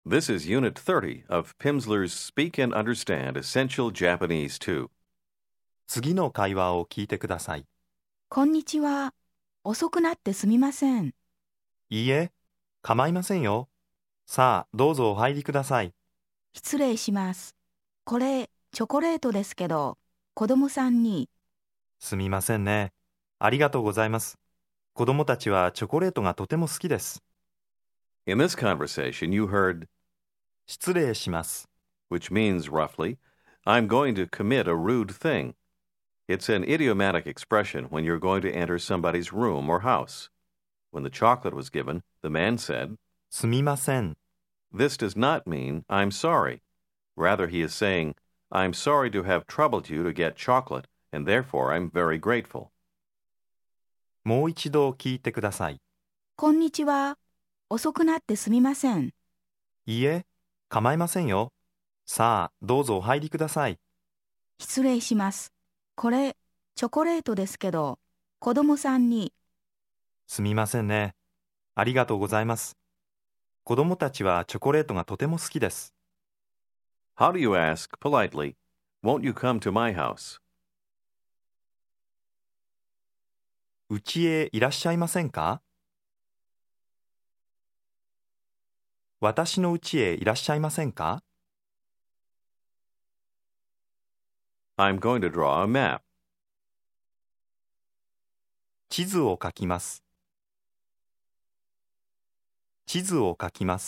This is Unit 30 of Pimsleur's Speak and Understand Essential Japanese 2. 次の会話を聞いてください。 こんにちは。遅くなってすみません。 いいえ、構いませんよ。さあ、どうぞお入りください。 失礼します。これ、チョコレートですけど、子供さんに。 すみませんね。ありがとうございます。子供たちはチョコレートがとても好きです。 In this conversation, you heard, 失礼します。 which means roughly, I'm going to commit a rude thing. It's an idiomatic expression when you're going to enter somebody's room or house. When the chocolate was given, the man said, すみません。 This does not mean I'm sorry. Rather, he is saying, I'm sorry to have troubled you to get chocolate, and therefore I'm very grateful. もう一度聞いてください。 こんにちは。遅くなってすみません。 いいえ、構いませんよ。さあ、どうぞお入りください。 失礼します。これ、チョコレートですけど、子供さんに。 すみませんね。ありがとうございます。子供たちはチョコレートがとても好きです。 How do you ask politely, Won't you come to my house? うちへいらっしゃいませんか？私のうちへいらっしゃいませんか？ I'm going to draw a map. 地図を描きます。地図を描きます。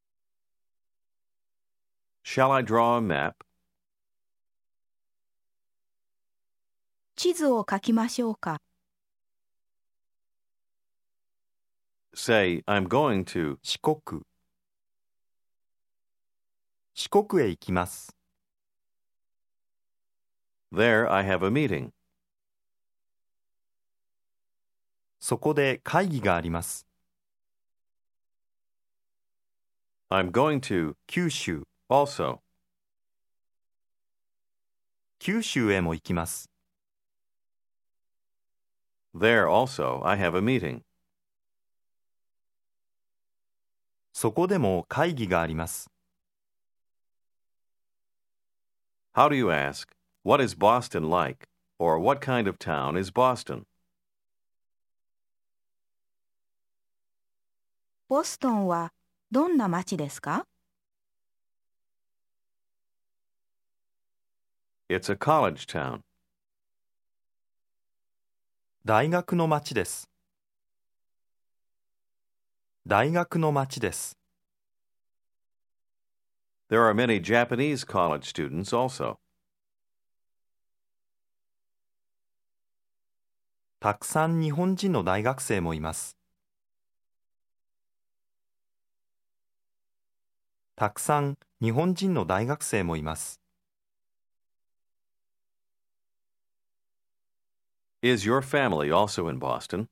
Shall I draw a map? 地図を書きましょうか。 Say, I'm going to. 四国。四国へ行きます。 There I have a meeting. そこで会議があります。 I'm going to 九州。 also. 九州へも行きます。 There also I have a meeting. そこでも会議があります。 How do you ask, What is Boston like? Or what kind of town is Boston? ボストンはどんな街ですか？ It's a college town. 大学の町です。大学の町です。 There are many Japanese college students also. たくさん日本人の大学生もいます。たくさん日本人の大学生もいます。 Is your family also in Boston?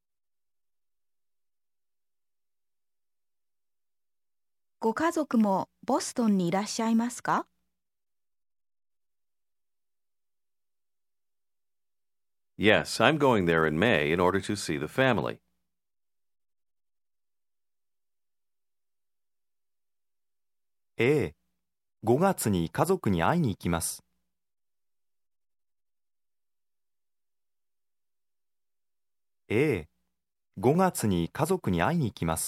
ご家族もボストンにいらっしゃいますか？ Yes, I'm going there in May in order to see the family. ええ、5月に家族に会いに行きます。ええ、5月に家族に会いに行きます。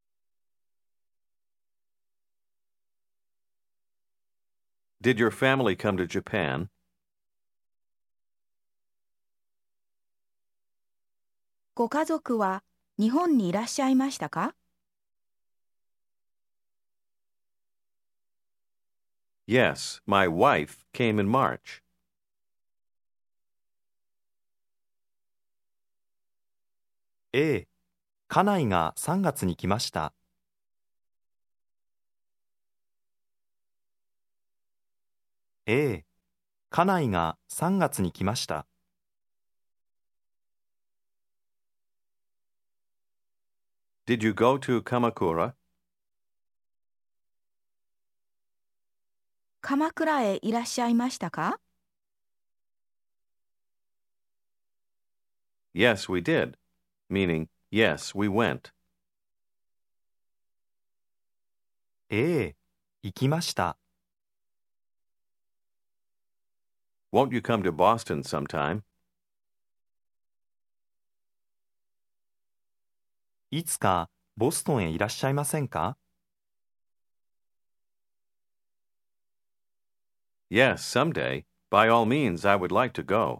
Did your family come to Japan? ご家族は日本にいらっしゃいましたか？ Yes, my wife came in March. ええ、家内が3月に来ました。ええ、家内が3月に来ました。 Did you go to Kamakura? 鎌倉へいらっしゃいましたか？ Yes, we did. Meaning, yes, we went. ええ、行きました。 Won't you come to Boston sometime? いつかボストンへいらっしゃいませんか？ Yes, someday. By all means, I would like to go.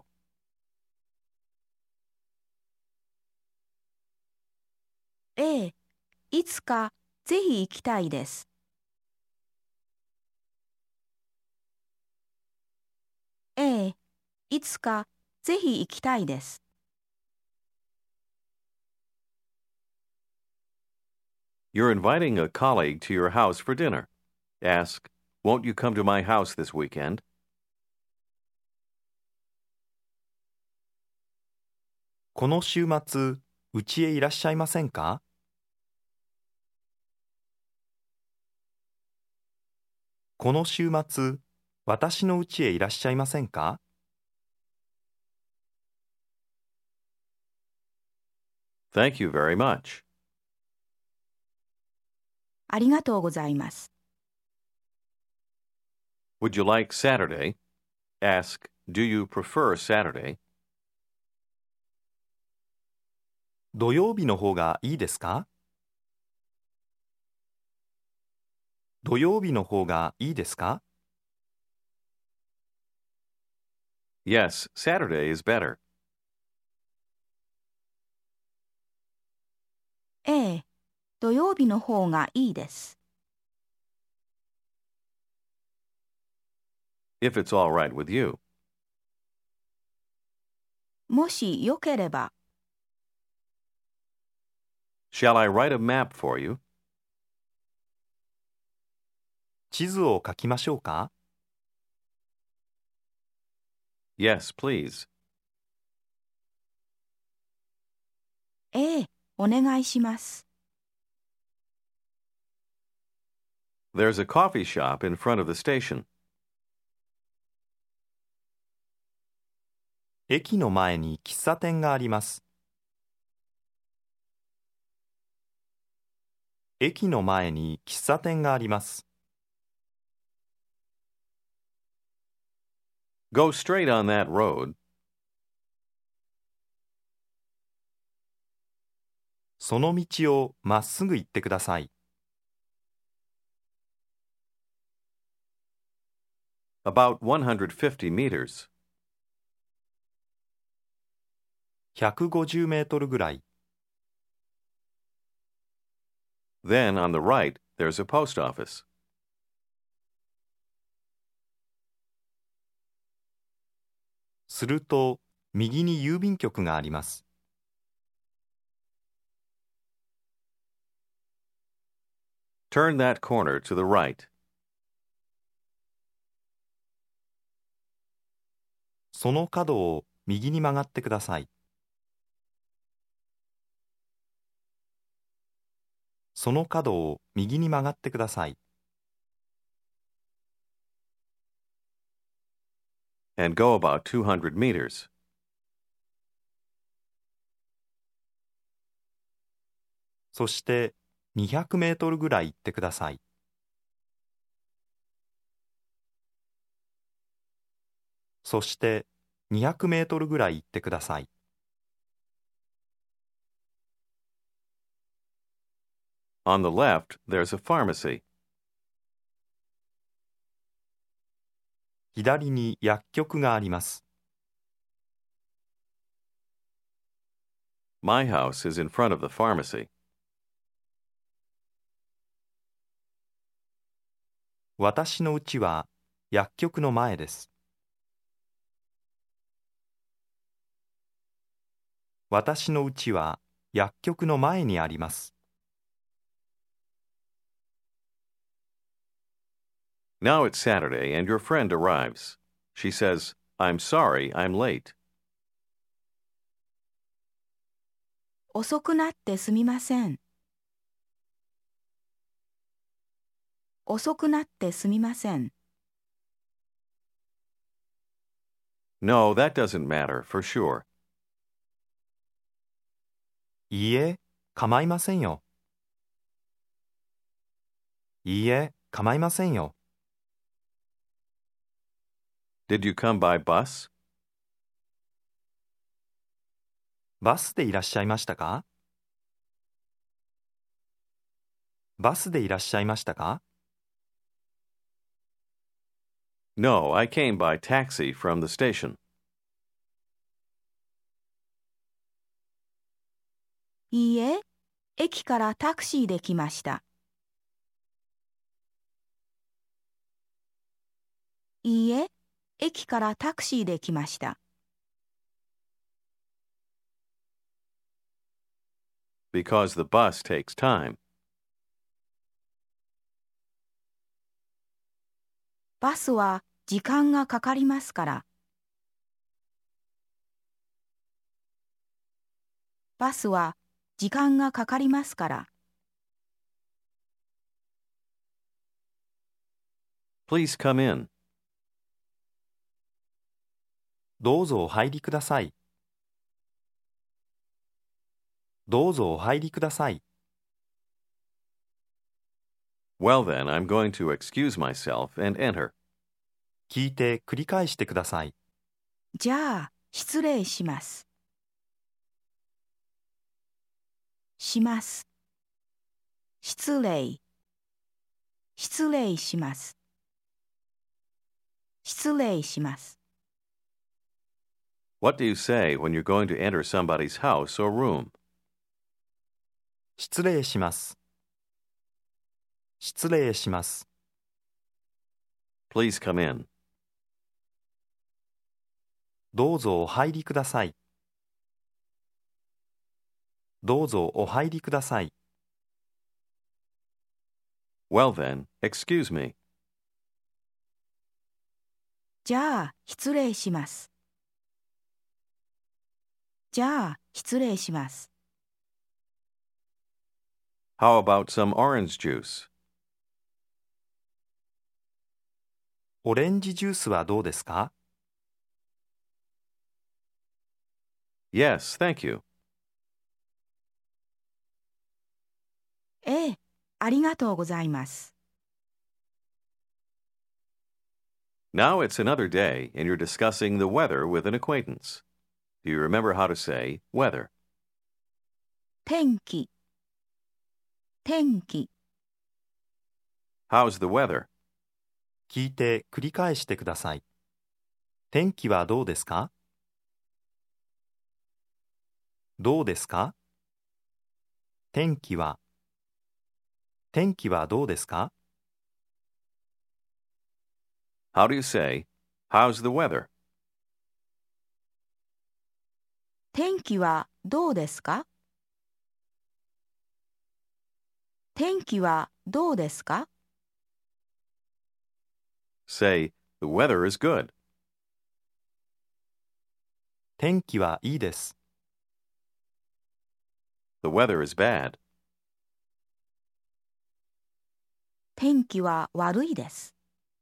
ええ、いつかぜひ行きたいです。ええ、いつかぜひ行きたいです。 You're inviting a colleague to your house for dinner. Ask, won't you come to my house this weekend? この週末、うちへいらっしゃいませんか？この週末、私のうちへいらっしゃいませんか？ Thank you very much. ありがとうございます。 Would you like Saturday? Ask, do you prefer Saturday? 土曜日の方がいいですか？土曜日の方がいいですか？ Yes, Saturday is better. ええ、土曜日の方がいいです。 If it's all right with you. もしよければ、 Shall I write a map for you? 地図を書きましょうか？ Yes, please. ええ、お願いします。 There's a coffee shop in front of the station. 駅の前に喫茶店があります。駅の前に喫茶店があります。 Go straight on that road. その道をまっすぐ行ってください。 About 150 meters. 150メートルぐらい。 Then on the right, there's a post office. すると、右に郵便局があります。 Turn that corner to the right. その角を右に曲がってください。その角を右に曲がってください。 And go about 200 meters. そして200メートルぐらい行ってください。そして200メートルぐらい行ってください。 On the left, there's a pharmacy. 左に薬局があります。 My house is in front of the pharmacy. 私の家は薬局の前です。私の家は薬局の前にあります。 Now it's Saturday and your friend arrives. She says, I'm sorry, I'm late. 遅くなってすみません。遅くなってすみません。 No, that doesn't matter, for sure. いいえ、構いませんよ。 いいえ、構いませんよ。 Did you come by bus? バスでいらっしゃいましたか？バスでいらっしゃいましたか？ No, I came by taxi from the station. いいえ、駅からタクシーで来ました。いいえ、駅からタクシーで来ました。 Because the bus takes time. バスは時間がかかりますから。バスは時間がかかりますから。 Please come in. どうぞお入りください。どうぞお入りください。 Well then, I'm going to excuse myself and enter. 聞いて繰り返してください。 じゃあ、失礼します。します。失礼。失礼します。失礼します。 What do you say when you're going to enter somebody's house or room? 失礼します。失礼します。 Please come in. どうぞお入りください。どうぞお入りください。 Well then, excuse me. じゃあ、失礼します。じゃあ、失礼します。 How about some orange juice? オレンジジュースはどうですか？ Yes, thank you. ええ、ありがとうございます。 Now it's another day, and you're discussing the weather with an acquaintance. Do you remember how to say weather? 天気。天気。 How's the weather? 聞いて繰り返してください。天気はどうですか？どうですか？天気は。天気はどうですか？ How do you say, how's the weather? 天気はどうですか？天気はどうですか？ Say, the weather is good. 天気はいいです。 The weather is bad. 天気は悪いです。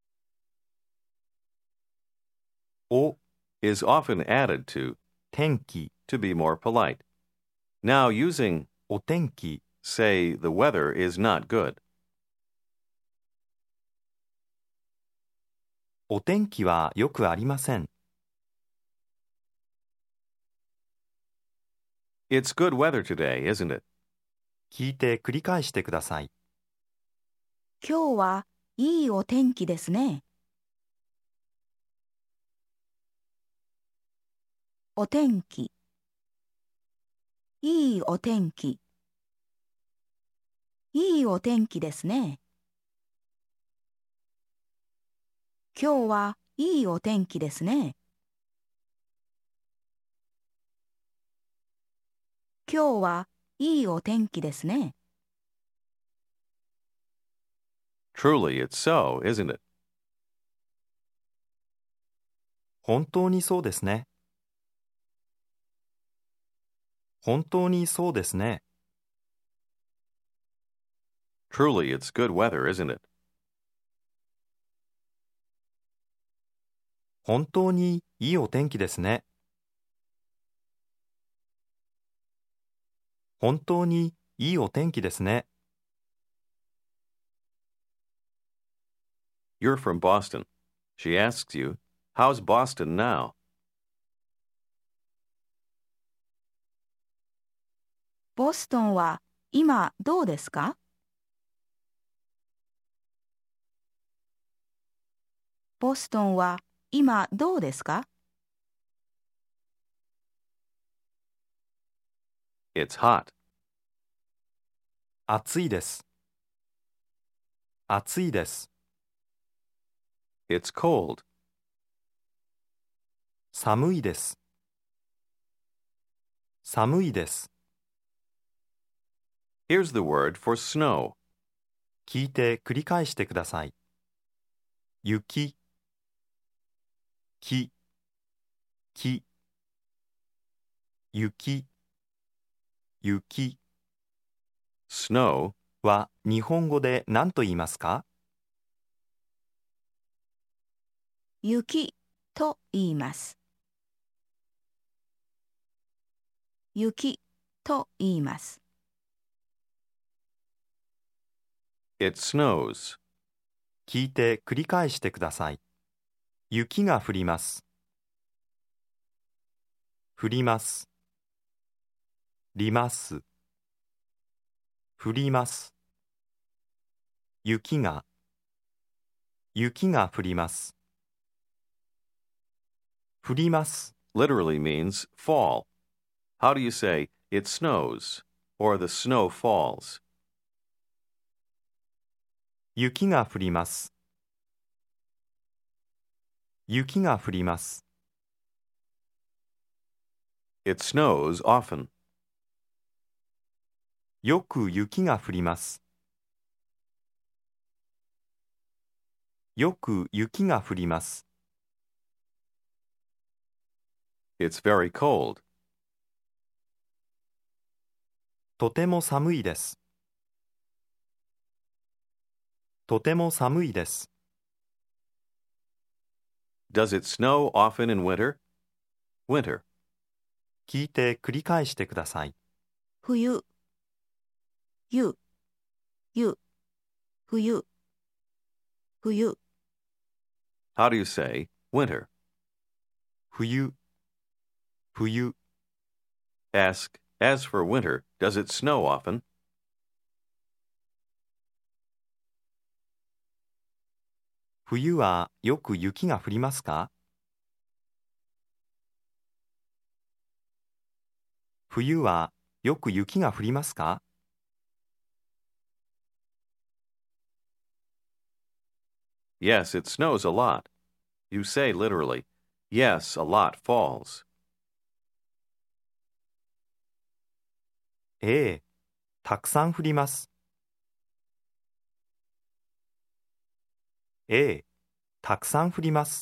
O is often added to 天気、 to be more polite. Now using お天気、 say the weather is not good. お天気はよくありません。 It's good weather today, isn't it? 聞いて繰り返してください。 今日はいいお天気ですね。お天気。いいお天気。いいお天気ですね。今日はいいお天気ですね。今日はいいお天気ですね。 Truly, it's so, isn't it? 本当にそうですね。本当にそうですね。 Truly, it's good weather, isn't it? 本当にいいお天気ですね。本当にいいお天気ですね。 You're from Boston. She asks you, how's Boston now? ボストンは今どうですか？ボストンは今どうですか？ It's hot. 暑いです。暑いです。 It's cold. 寒いです。寒いです。 Here's the word for snow. 聞いて繰り返してください。雪、木、木、雪、雪 Snow は日本語で何と言いますか？ 雪と言います。雪と言います。 It snows. 聞いて繰り返してください。雪が降ります。降ります。ります。降ります。雪が降ります。降ります。 Literally means fall. How do you say it snows or the snow falls? 雪が降ります。雪が降ります。 It snows often. よく雪が降ります。よく雪が降ります。 It's very cold. とても寒いです。とても寒いです。 Does it snow often in winter? Winter. 聞いて繰り返してください。 冬、ゆ、ゆ、冬、冬。 How do you say winter? 冬、冬。 Ask, as for winter, does it snow often? 冬はよく雪が降りますか？冬はよく雪が降りますか？ Yes, it snows a lot. You say literally, yes, a lot falls. ええ、たくさん降ります。ええ、たくさん降ります。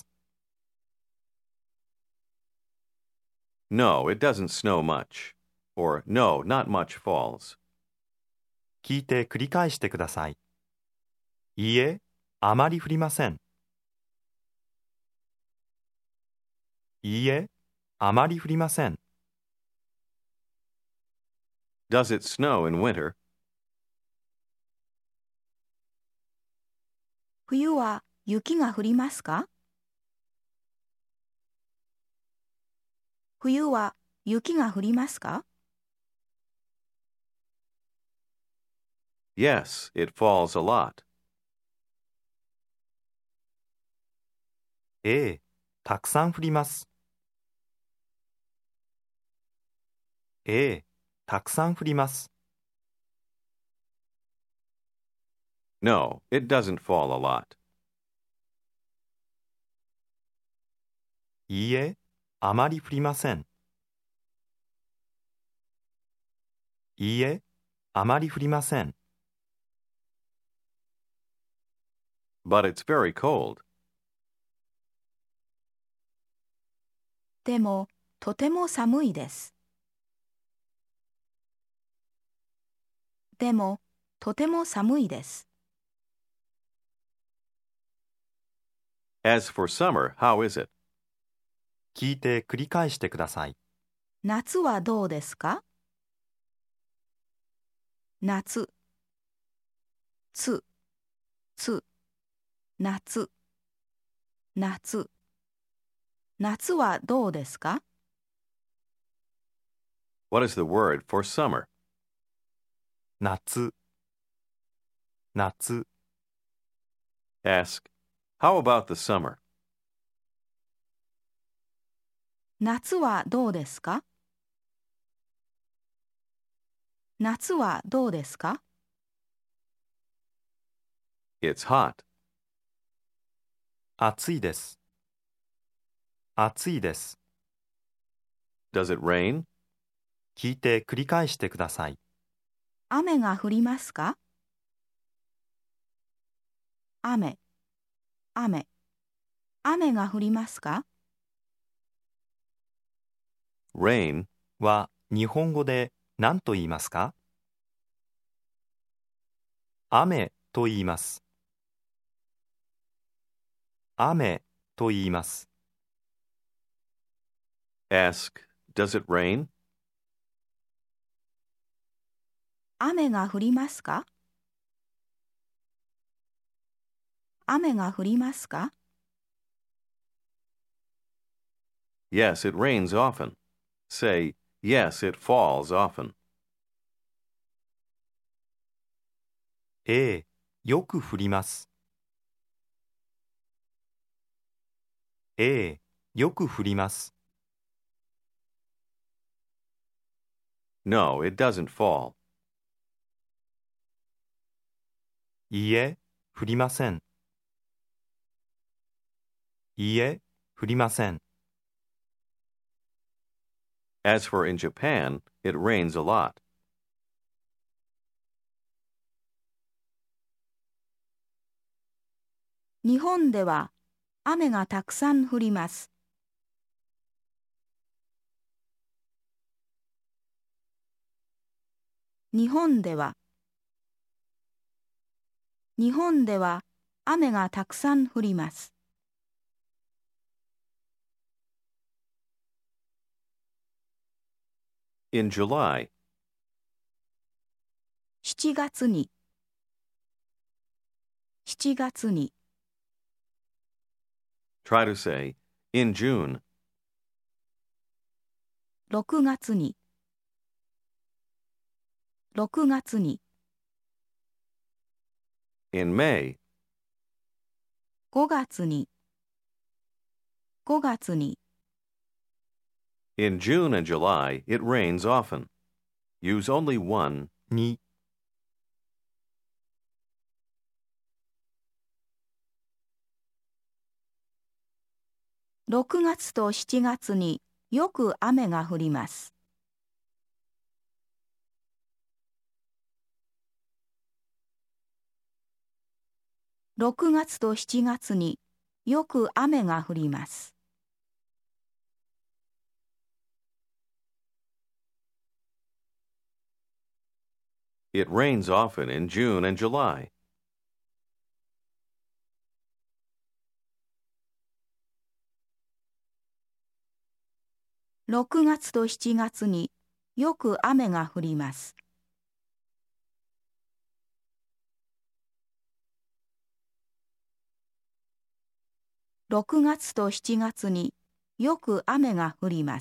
No, it doesn't snow much. Or, no, not much falls. 聞いて繰り返してください。いいえ、あまり降りません。いいえ、あまり降りません。 Does it snow in winter? 冬は雪が降りますか？冬は雪が降りますか？ Yes, it falls a lot. ええ、たくさん降ります。ええ、たくさん降ります。 No, it doesn't fall a lot. いいえ、あまり降りません。いいえ、あまり降りません。 But it's very cold. でも、とても寒いです。でも、とても寒いです。 As for summer, how is it? 聞いて繰り返してください。 夏はどうですか？夏、つ、つ、 夏、夏。夏はどうですか？ What is the word for summer? 夏、夏。 Ask, how about the summer? 夏はどうですか？夏はどうですか？ It's hot. 暑いです。暑いです。 Does it rain? 聞いて繰り返してください。 雨が降りますか？雨、雨。雨が降りますか？ Rain は日本語で何と言いますか？雨と言います。雨と言います。 Ask, does it rain? 雨が降りますか？雨が降りますか？ Yes, it rains often. Say, yes, it falls often. ええ、よく降ります。ええ、よく降ります。 No, it doesn't fall. いいえ、降りません。いいえ、降りません。 As for in Japan, it rains a lot. 日本では雨がたくさん降ります。日本では雨がたくさん降ります。 In July, 7月に7月に try to say, in June, 6月に6月に in May, 5月に5月に in June and July, it rains often. Use only one. に、 6月と7月によく雨が降ります。6月と7月によく雨が降ります。 It rains often in June and July. 6月と7月によく雨が降ります。6月と7月によく雨が降ります。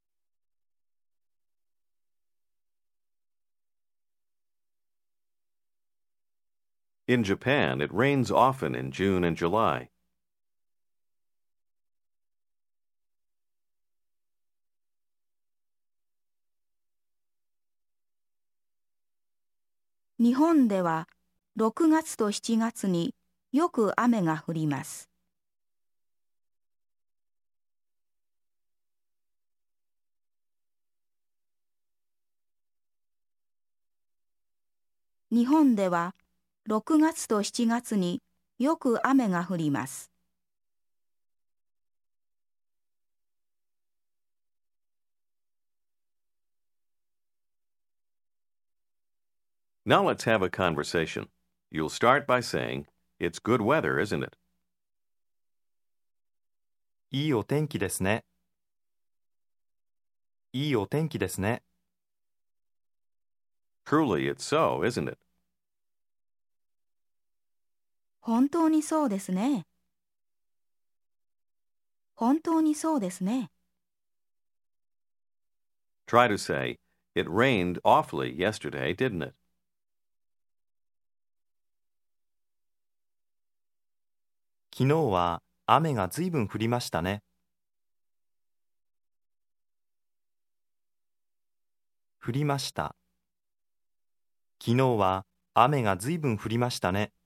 In Japan, it rains often in June and July. 日本では6月と7月によく雨が降ります。日本では6月と7月によく雨が降ります。 Now let's have a conversation. You'll start by saying, it's good weather, isn't it? いいお天気ですね。いいお天気ですね。 Truly, it's so, isn't it? 本当にそうですね。本当にそうですね。 Try to say, It rained awfully yesterday, didn't it? 昨日は雨がずいぶん降りましたね。降りました。昨日は雨がずいぶん降りましたね。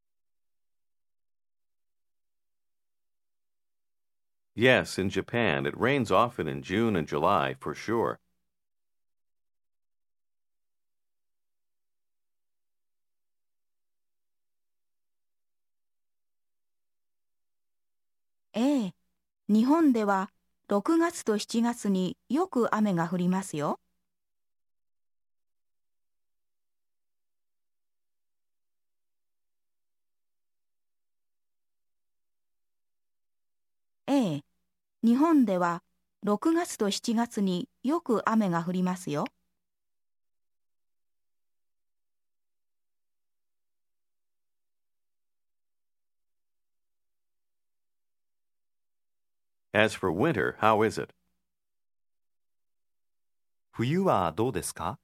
Yes, in Japan, it rains often in June and July, for sure. ええ、日本では6月と7月によく雨が降りますよ。ええ、日本では6月と7月によく雨が降りますよ。 As for winter, how is it? 冬はどうですか？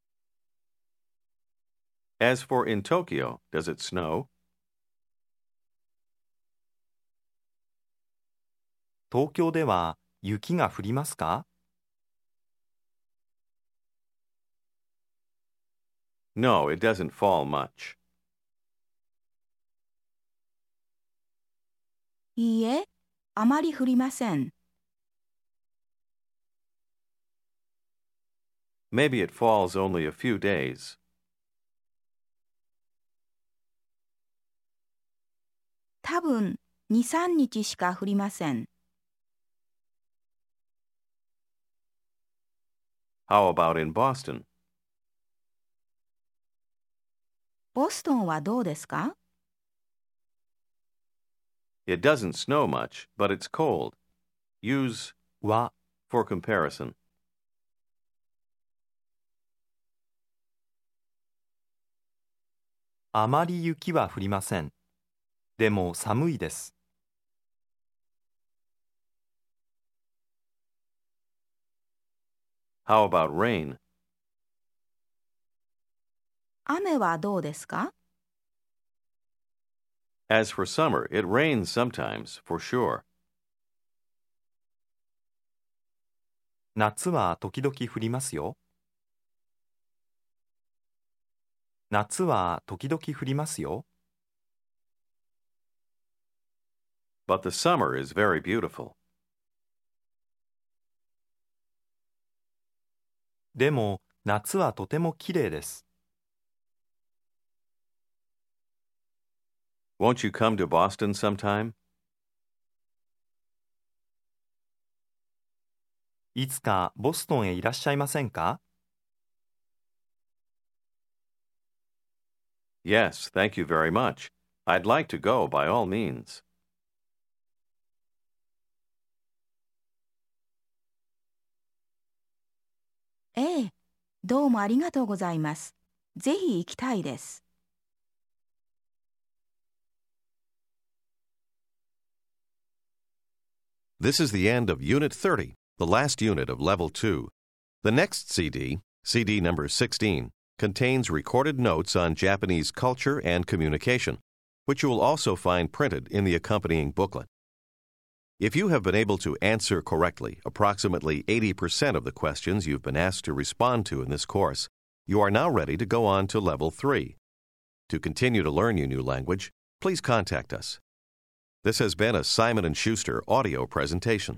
As for in Tokyo, does it snow? 東京では雪が降りますか？ No, it doesn't fall much. いいえ、あまり降りません。 Maybe it falls only a few days. 多分2、3日しか降りません。 How about in Boston? ボストンはどうですか？ It doesn't snow much, but it's cold. Use は for comparison. あまり雪は降りません。でも寒いです。 How about rain? 雨はどうですか？ As for summer, it rains sometimes, for sure. 夏は時々降りますよ。夏は時々降りますよ。 But the summer is very beautiful. でも夏はとてもきれいです。 Won't you come to Boston sometime? いつかボストンへいらっしゃいませんか？ Yes, thank you very much. I'd like to go by all means. ええ、どうもありがとうございます。ぜひ行きたいです。 This is the end of Unit 30, the last unit of Level 2. The next CD, CD number 16, contains recorded notes on Japanese culture and communication, which you will also find printed in the accompanying booklet. If you have been able to answer correctly approximately 80% of the questions you've been asked to respond to in this course, you are now ready to go on to Level 3. To continue to learn your new language, please contact us. This has been a Simon & Schuster audio presentation.